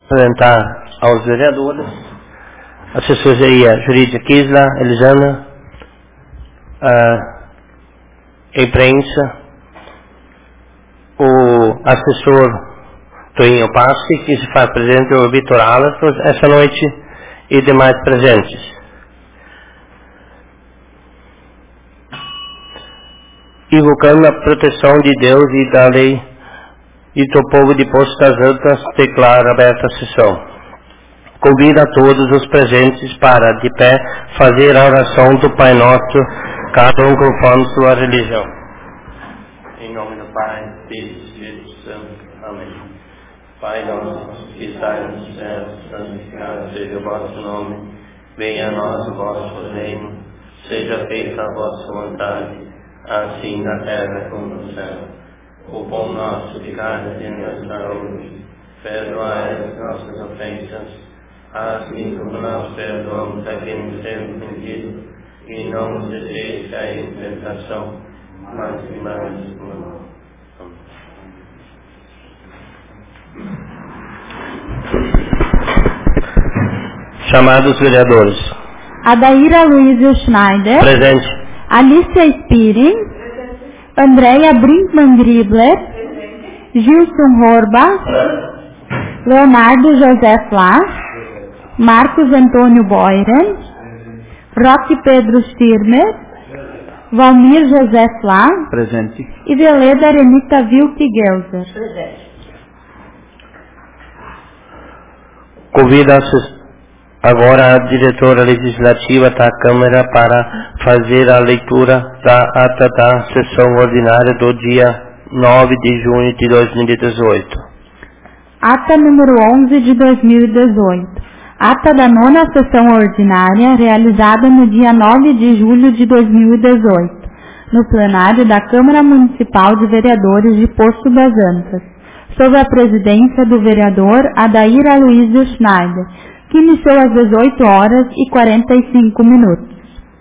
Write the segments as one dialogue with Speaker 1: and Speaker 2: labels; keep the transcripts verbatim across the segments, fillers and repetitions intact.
Speaker 1: Apresentar aos vereadores a assessoria jurídica Kisla, Elisana, a imprensa, o assessor Toinho Passi, que se faz presente, o Vitor Alastos, essa noite, e demais presentes. Invocando a proteção de Deus e da lei e do povo de Poço das Antas, declaro aberta a sessão. Convido a todos os presentes para, de pé, fazer a oração do Pai Nosso, cada um conforme sua religião. Em nome do Pai, Filho e Espírito Santo. Amém. Pai nosso, que estais nos céus, santificado seja o vosso nome. Venha a nós o vosso reino. Seja feita a vossa vontade, assim na terra como no céu. O pão nosso de cada dia nos dá hoje. Perdoai as nossas ofensas, assim como nós perdoamos a quem nos tem ofendido, e não nos deixeis cair em tentação, mas livrai-nos do mal. Chamados vereadores.
Speaker 2: Adaíra Luísa Schneider.
Speaker 1: Presente.
Speaker 2: Alicia Spirin. Andréia Brinkmann-Gribler, Gilson Horba, Leonardo José Flá, Marcos Antônio Boyren, Roque Pedro Stirmer, Valmir José Flá,
Speaker 3: presente,
Speaker 2: e Veleda Arenita Vilke-Gelser. Presente.
Speaker 1: Convido agora a diretora legislativa da Câmara para fazer a leitura da ata da sessão ordinária do dia nove de junho de dois mil e dezoito.
Speaker 2: Ata número onze de dois mil e dezoito. Ata da nona sessão ordinária realizada no dia nove de julho de dois mil e dezoito, no plenário da Câmara Municipal de Vereadores de Poço das Antas, sob a presidência do vereador Adair Aloysio Schneider, que iniciou às dezoito horas e quarenta e cinco minutos.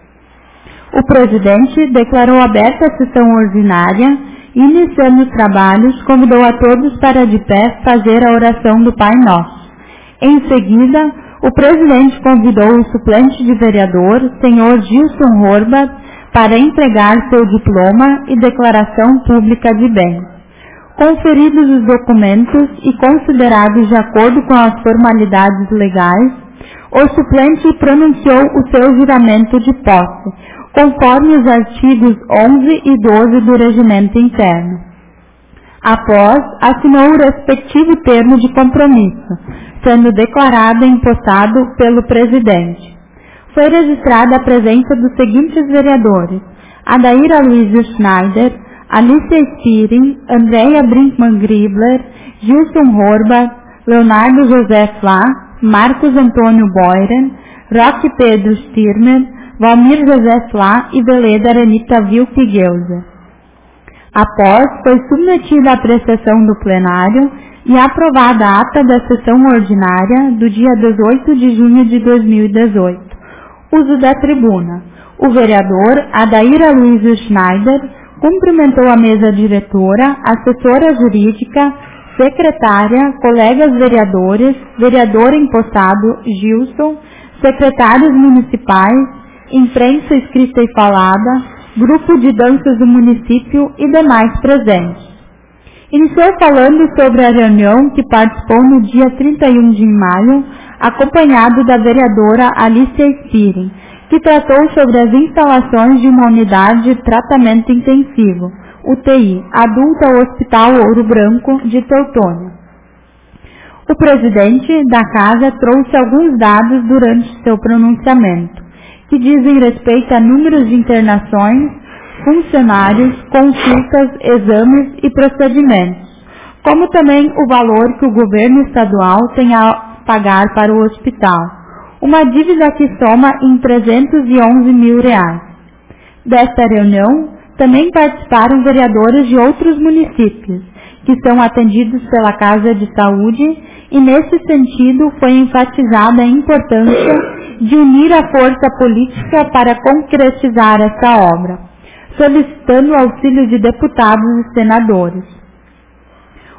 Speaker 2: O presidente declarou aberta a sessão ordinária e, iniciando os trabalhos, convidou a todos para de pé fazer a oração do Pai Nosso. Em seguida, o presidente convidou o suplente de vereador, senhor Gilson Horba, para entregar seu diploma e declaração pública de bens. Conferidos os documentos e considerados de acordo com as formalidades legais, o suplente pronunciou o seu juramento de posse, conforme os artigos onze e doze do Regimento Interno. Após, assinou o respectivo termo de compromisso, sendo declarado e empossado pelo presidente. Foi registrada a presença dos seguintes vereadores: Adair Aloysio Schneider, Alicia Spirin, Andréia Brinkmann-Gribler, Gilson Horba, Leonardo José Flá, Marcos Antônio Boyren, Roque Pedro Stirmer, Valmir José Flá e Veleda Arenita Vilke-Gelser. Após, foi submetida à apreciação do plenário e aprovada a ata da sessão ordinária do dia dezoito de junho de dois mil e dezoito. Uso da tribuna. O vereador Adair Aloysio Schneider cumprimentou a mesa diretora, assessora jurídica, secretária, colegas vereadores, vereador empossado Gilson, secretários municipais, imprensa escrita e falada, grupo de danças do município e demais presentes. Iniciou falando sobre a reunião que participou no dia trinta e um de maio, acompanhado da vereadora Alicia Spirin, que tratou sobre as instalações de uma unidade de tratamento intensivo, U T I, adulta ao Hospital Ouro Branco de Teutônia. O presidente da casa trouxe alguns dados durante seu pronunciamento, que dizem respeito a números de internações, funcionários, consultas, exames e procedimentos, como também o valor que o governo estadual tem a pagar para o hospital, uma dívida que soma em trezentos e onze mil reais. Desta reunião, também participaram vereadores de outros municípios, que são atendidos pela Casa de Saúde, e nesse sentido foi enfatizada a importância de unir a força política para concretizar essa obra, solicitando o auxílio de deputados e senadores.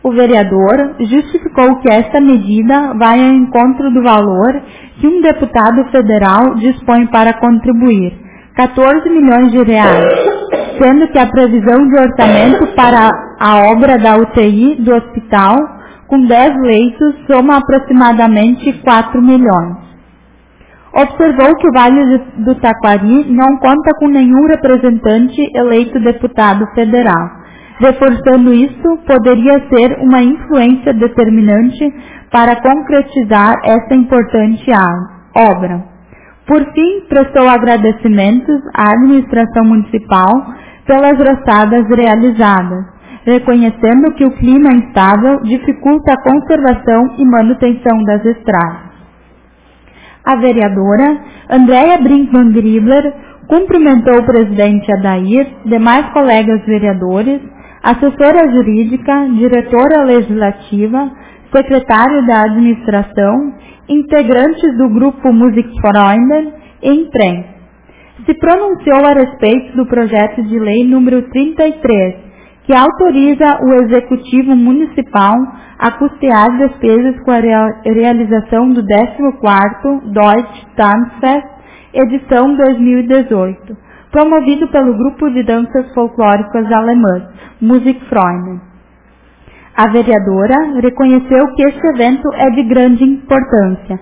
Speaker 2: O vereador justificou que esta medida vai ao encontro do valor que um deputado federal dispõe para contribuir, quatorze milhões de reais, sendo que a previsão de orçamento para a obra da U T I do hospital, com dez leitos, soma aproximadamente quatro milhões. Observou que o Vale do Taquari não conta com nenhum representante eleito deputado federal. Reforçando isso, poderia ser uma influência determinante para concretizar essa importante obra. Por fim, prestou agradecimentos à administração municipal pelas roçadas realizadas, reconhecendo que o clima instável dificulta a conservação e manutenção das estradas. A vereadora Andréia Brinkmann Gribler cumprimentou o presidente Adair, demais colegas vereadores, assessora jurídica, diretora legislativa, secretário da administração, integrantes do grupo Musikfreunde e imprensa. Se pronunciou a respeito do projeto de lei número trinta e três, que autoriza o Executivo Municipal a custear despesas com a realização do décimo quarto Deutsche Tanzfest, edição dois mil e dezoito, promovido pelo Grupo de Danças Folclóricas Alemãs, Musikfreunde. A vereadora reconheceu que este evento é de grande importância,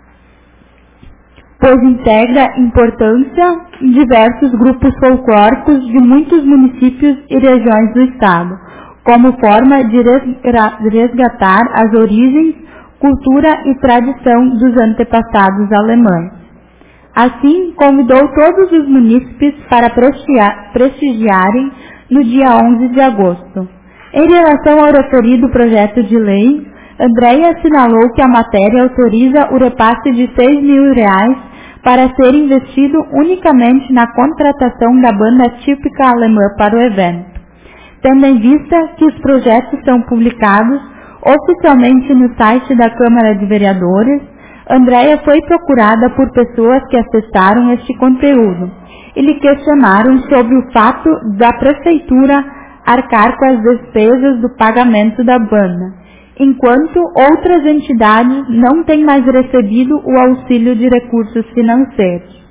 Speaker 2: pois integra importância em diversos grupos folclóricos de muitos municípios e regiões do Estado, como forma de resgatar as origens, cultura e tradição dos antepassados alemães. Assim, convidou todos os munícipes para prestigiarem no dia onze de agosto. Em relação ao referido projeto de lei, Andréia assinalou que a matéria autoriza o repasse de seis mil reais para ser investido unicamente na contratação da banda típica alemã para o evento. Tendo em vista que os projetos são publicados oficialmente no site da Câmara de Vereadores, Andréia foi procurada por pessoas que acessaram este conteúdo e lhe questionaram sobre o fato da Prefeitura arcar com as despesas do pagamento da banda, enquanto outras entidades não têm mais recebido o auxílio de recursos financeiros.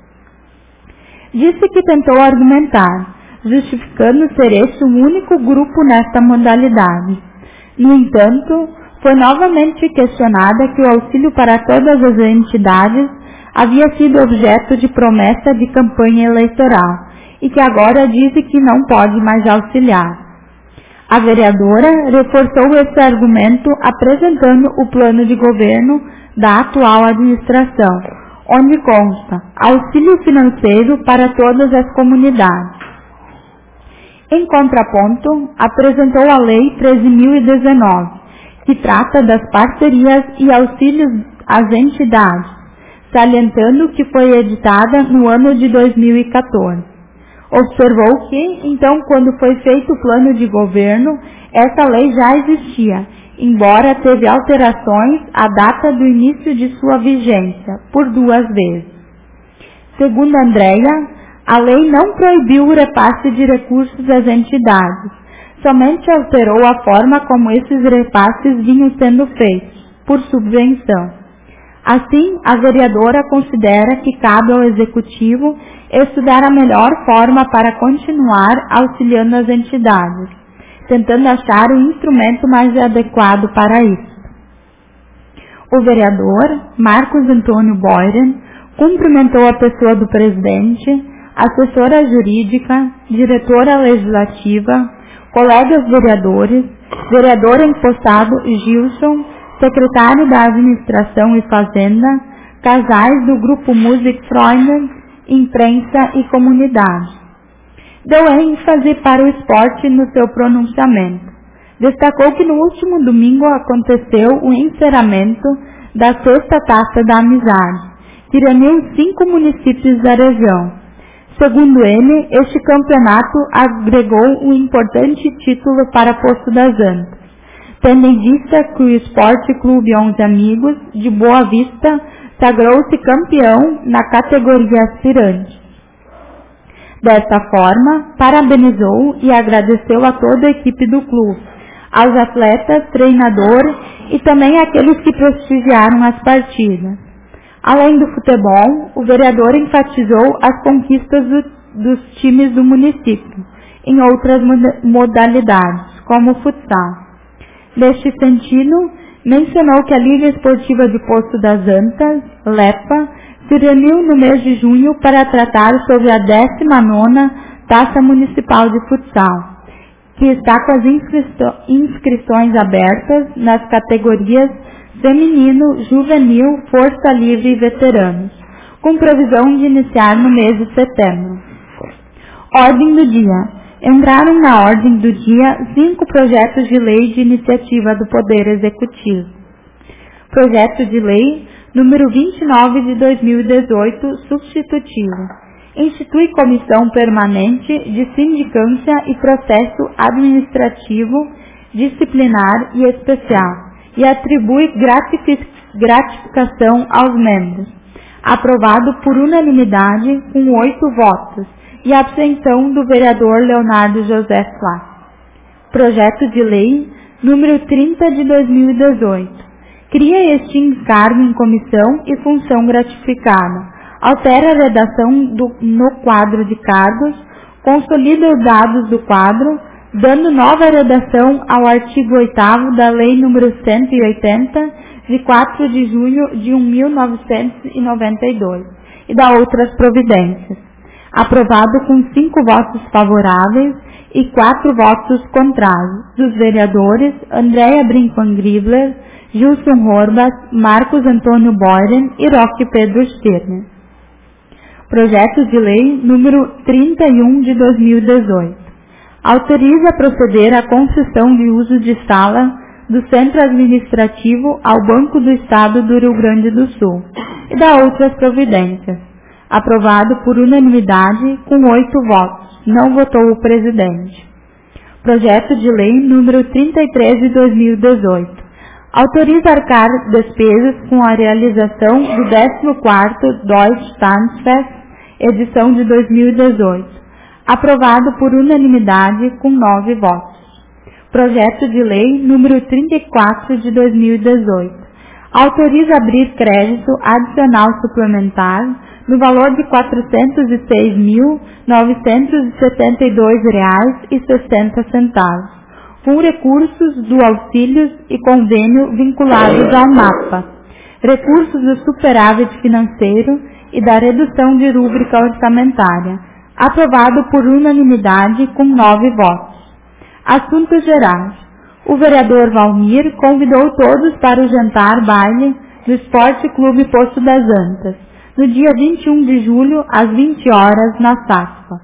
Speaker 2: Disse que tentou argumentar, justificando ser este o único grupo nesta modalidade. No entanto, foi novamente questionada que o auxílio para todas as entidades havia sido objeto de promessa de campanha eleitoral e que agora disse que não pode mais auxiliar. A vereadora reforçou esse argumento apresentando o plano de governo da atual administração, onde consta auxílio financeiro para todas as comunidades. Em contraponto, apresentou a Lei treze mil e dezenove, que trata das parcerias e auxílios às entidades, salientando que foi editada no ano de dois mil e quatorze. Observou que, então, quando foi feito o plano de governo, essa lei já existia, embora teve alterações à data do início de sua vigência, por duas vezes. Segundo Andréia, a lei não proibiu o repasse de recursos às entidades, somente alterou a forma como esses repasses vinham sendo feitos, por subvenção. Assim, a vereadora considera que cabe ao Executivo estudar a melhor forma para continuar auxiliando as entidades, tentando achar o instrumento mais adequado para isso. O vereador Marcos Antônio Boyren cumprimentou a pessoa do presidente, assessora jurídica, diretora legislativa, colegas vereadores, vereador empossado Gilson, secretário da Administração e Fazenda, casais do Grupo Musikfreunde, imprensa e comunidade. Deu ênfase para o esporte no seu pronunciamento. Destacou que no último domingo aconteceu o encerramento da sexta Taça da Amizade, que reuniu cinco municípios da região. Segundo ele, este campeonato agregou um importante título para Poço das Antas, tendo em vista que o Esporte Clube Onze Amigos, de Boa Vista, sagrou-se campeão na categoria aspirante. Desta forma, parabenizou e agradeceu a toda a equipe do clube, aos atletas, treinadores e também àqueles que prestigiaram as partidas. Além do futebol, o vereador enfatizou as conquistas do, dos times do município em outras modalidades, como o futsal. Neste sentido, mencionou que a Liga Esportiva de Poço das Antas, LEPA, se reuniu no mês de junho para tratar sobre a décima nona Taça Municipal de Futsal, que está com as inscrições abertas nas categorias feminino, juvenil, força livre e veteranos, com previsão de iniciar no mês de setembro. Ordem do dia. Entraram na ordem do dia cinco projetos de lei de iniciativa do Poder Executivo. Projeto de lei número vinte e nove de dois mil e dezoito, substitutivo. Institui comissão permanente de sindicância e processo administrativo, disciplinar e especial e atribui gratificação aos membros. Aprovado por unanimidade com oito votos e abstenção do vereador Leonardo José Flá. Projeto de lei número trinta de dois mil e dezoito. Cria e extingue cargo em comissão e função gratificada. Altera a redação do, no quadro de cargos, consolida os dados do quadro, dando nova redação ao artigo oitavo da Lei número cento e oitenta, de quatro de junho de mil novecentos e noventa e dois, e dá outras providências. Aprovado com cinco votos favoráveis e quatro votos contrários, dos vereadores Andréia Brinkmann-Gribler, Gilson Horbas, Marcos Antônio Boyden e Roque Pedro Stirner. Projeto de lei número trinta e um de dois mil e dezoito. Autoriza a proceder à concessão de uso de sala do Centro Administrativo ao Banco do Estado do Rio Grande do Sul e dá outras providências. Aprovado por unanimidade com oito votos. Não votou o presidente. Projeto de lei número trinta e três de dois mil e dezoito. Autoriza arcar despesas com a realização do décimo quarto Deutsche Tanzfest, edição de dois mil e dezoito. Aprovado por unanimidade com nove votos. Projeto de lei número trinta e quatro de dois mil e dezoito. Autoriza abrir crédito adicional suplementar no valor de quatrocentos e seis mil, novecentos e setenta e dois reais e sessenta centavos, com recursos do auxílios e convênio vinculados ao MAPA, recursos do superávit financeiro e da redução de rúbrica orçamentária, aprovado por unanimidade com nove votos. Assuntos gerais. O vereador Valmir convidou todos para o jantar-baile do Esporte Clube Poço das Antas, no dia vinte e um de julho, às vinte horas, na Saspa.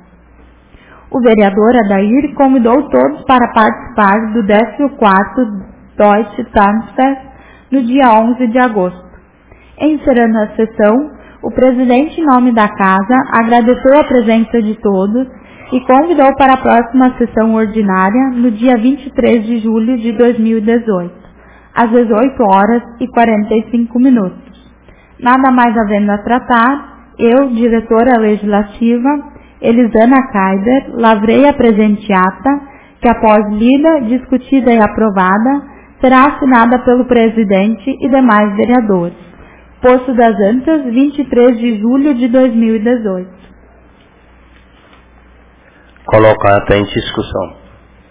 Speaker 2: O vereador Adair convidou todos para participar do décimo quarto Deutsche Tanzfest no dia onze de agosto. Encerrando a sessão, o presidente, em nome da casa, agradeceu a presença de todos e convidou para a próxima sessão ordinária no dia vinte e três de julho de dois mil e dezoito, às dezoito horas e quarenta e cinco minutos. Nada mais havendo a tratar, eu, diretora legislativa, Elisana Kaider, lavrei a presente ata, que após lida, discutida e aprovada, será assinada pelo presidente e demais vereadores. Poço das Antas, vinte e três de julho de dois mil e dezoito.
Speaker 1: Coloco a ata em discussão.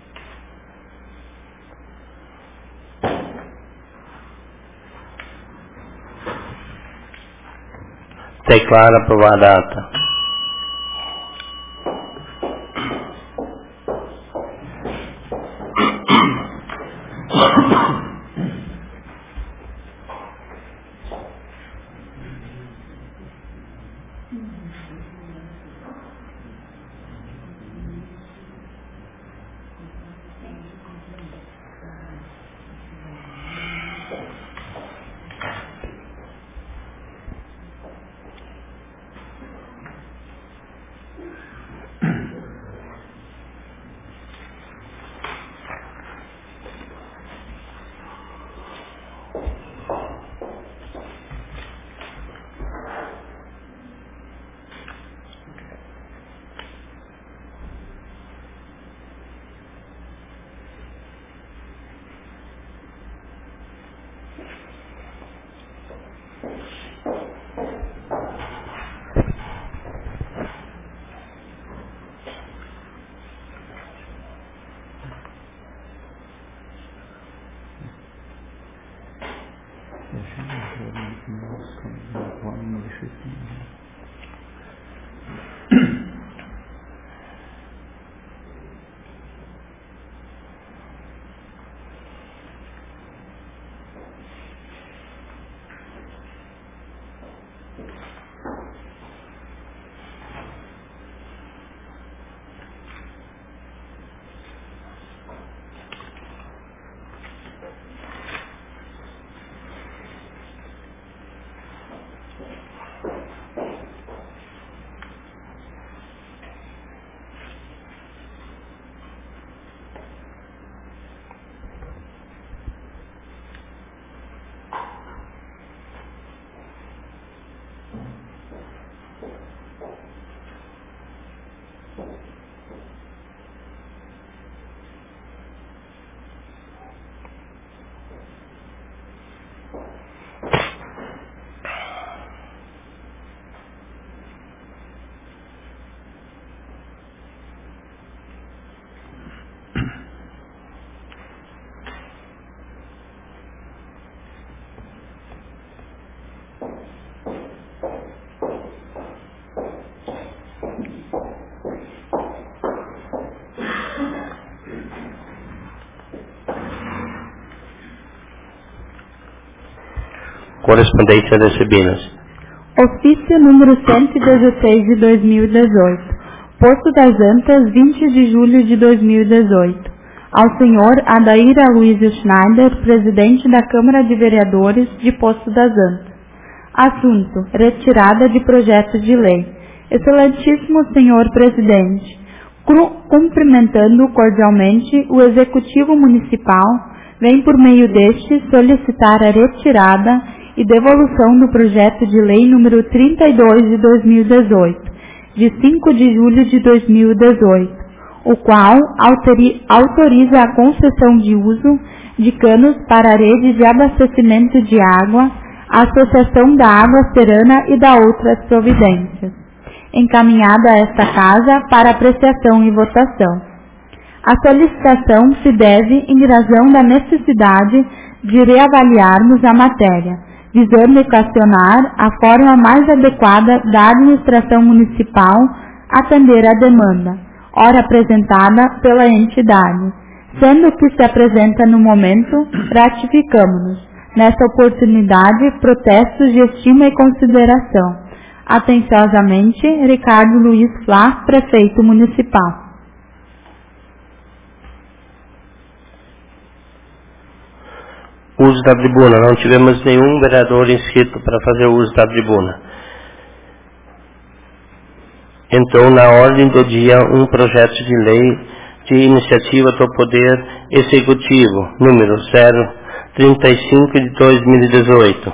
Speaker 1: Declaro aprovada a ata. Correspondência recebidas.
Speaker 2: Ofício número cento e dezesseis de dois mil e dezoito. Poço das Antas, vinte de julho de dois mil e dezoito. Ao senhor Adair Aloysio Schneider, presidente da Câmara de Vereadores de Poço das Antas. Assunto: retirada de projeto de lei. Excelentíssimo senhor presidente, cumprimentando cordialmente o Executivo Municipal, vem por meio deste solicitar a retirada e devolução do projeto de lei número trinta e dois de dois mil e dezoito, de cinco de julho de dois mil e dezoito, o qual autori- autoriza a concessão de uso de canos para a rede de abastecimento de água, a Associação da Água Serana e da outras providências, encaminhada a esta Casa para apreciação e votação. A solicitação se deve em razão da necessidade de reavaliarmos a matéria, visando equacionar a forma mais adequada da administração municipal atender à demanda, ora apresentada pela entidade. Sendo que se apresenta no momento, ratificamos-nos, nessa oportunidade, protestos de estima e consideração. Atenciosamente, Ricardo Luiz Flá, Prefeito Municipal.
Speaker 1: Uso da tribuna. Não tivemos nenhum vereador inscrito para fazer uso da tribuna. Entrou na ordem do dia um projeto de lei de iniciativa do Poder Executivo, número zero trinta e cinco de dois mil e dezoito.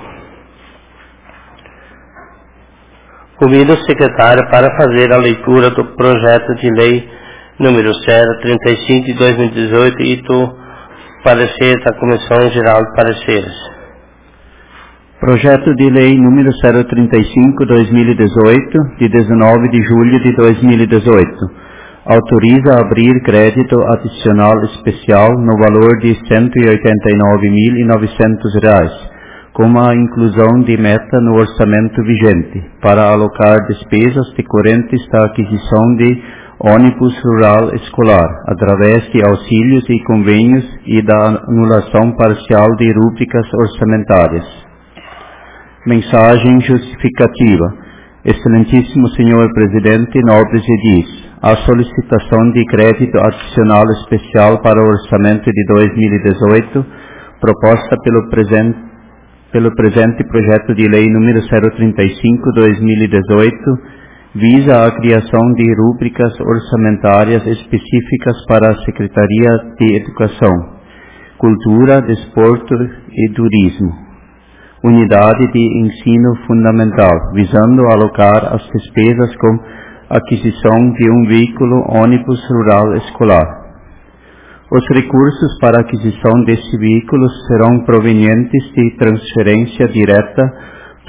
Speaker 1: Convido o secretário para fazer a leitura do projeto de lei número zero trinta e cinco de dois mil e dezoito e do parecer da Comissão Geral de Pareceres.
Speaker 3: Projeto de Lei número zero trinta e cinco de dois mil e dezoito, de dezenove de julho de dois mil e dezoito. Autoriza a abrir crédito adicional especial no valor de cento e oitenta e nove mil e novecentos reais, com a inclusão de meta no orçamento vigente, para alocar despesas decorrentes da aquisição de ônibus rural escolar, através de auxílios e convênios e da anulação parcial de rúbricas orçamentárias. Mensagem justificativa. Excelentíssimo senhor Presidente, nobres edis, a solicitação de crédito adicional especial para o orçamento de dois mil e dezoito, proposta pelo presente, pelo presente projeto de lei número zero trinta e cinco de dois mil e dezoito, visa a criação de rúbricas orçamentárias específicas para a Secretaria de Educação, Cultura, Desporto e Turismo, Unidade de Ensino Fundamental, visando alocar as despesas com aquisição de um veículo ônibus rural escolar. Os recursos para a aquisição desse veículo serão provenientes de transferência direta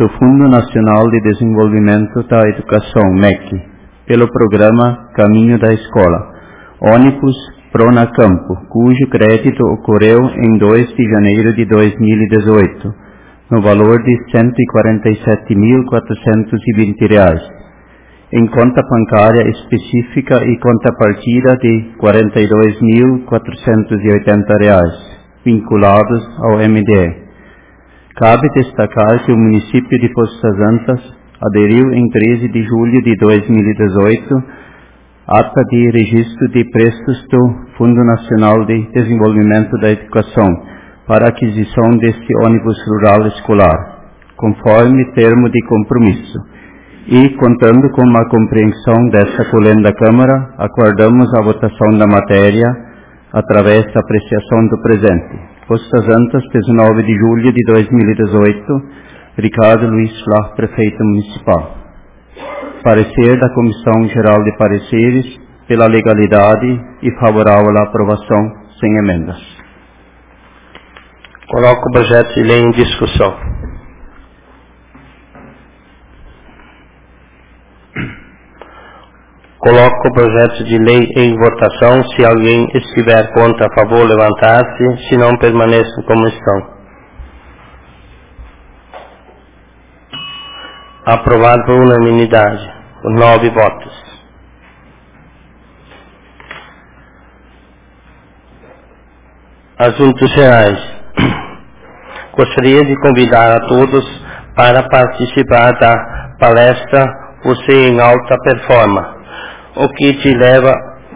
Speaker 3: do Fundo Nacional de Desenvolvimento da Educação, M E C, pelo programa Caminho da Escola, ônibus Pronacampo, cujo crédito ocorreu em dois de janeiro de dois mil e dezoito, no valor de cento e quarenta e sete mil quatrocentos e vinte reais, em conta bancária específica e conta partida de quarenta e dois mil quatrocentos e oitenta reais, vinculados ao M D E. Cabe destacar que o município de Poços Antas aderiu em treze de julho de dois mil e dezoito ata de registro de prestos do Fundo Nacional de Desenvolvimento da Educação para aquisição deste ônibus rural escolar, conforme termo de compromisso. E, contando com a compreensão desta colenda Câmara, aguardamos a votação da matéria através da apreciação do presente. Poços Antas, dezenove de julho de dois mil e dezoito, Ricardo Luiz Flá, Prefeito Municipal. Parecer da Comissão Geral de Pareceres pela legalidade e favorável à aprovação sem emendas.
Speaker 1: Coloco o projeto de lei em discussão. Coloco o projeto de lei em votação. Se alguém estiver contra, a favor, levantar-se. Se não, permaneçam como estão. Aprovado por unanimidade, por nove votos. Assuntos gerais. Gostaria de convidar a todos para participar da palestra Você em Alta Performance, o que te leva,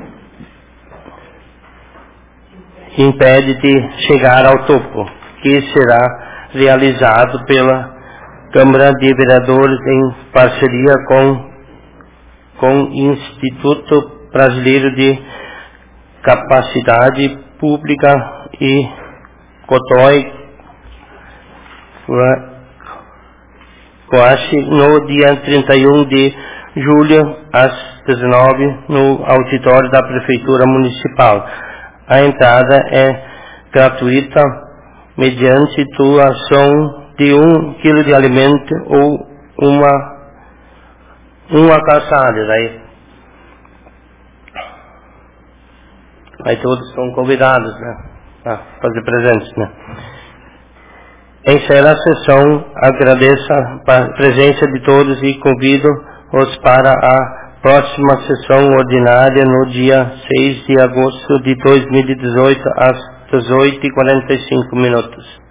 Speaker 1: impede de chegar ao topo, que será realizado pela Câmara de Vereadores em parceria com com o Instituto Brasileiro de Capacidade Pública e Cotói Coache, no dia trinta e um de julho, às dezenove, no auditório da Prefeitura Municipal. A entrada é gratuita, mediante doação de um quilo de alimento ou uma uma calçada. Daí, aí todos são convidados, né, a fazer presentes, né. Encerra a sessão, agradeço a presença de todos e convido-os para a próxima sessão ordinária no dia seis de agosto de dois mil e dezoito, às dezoito e quarenta e cinco minutos.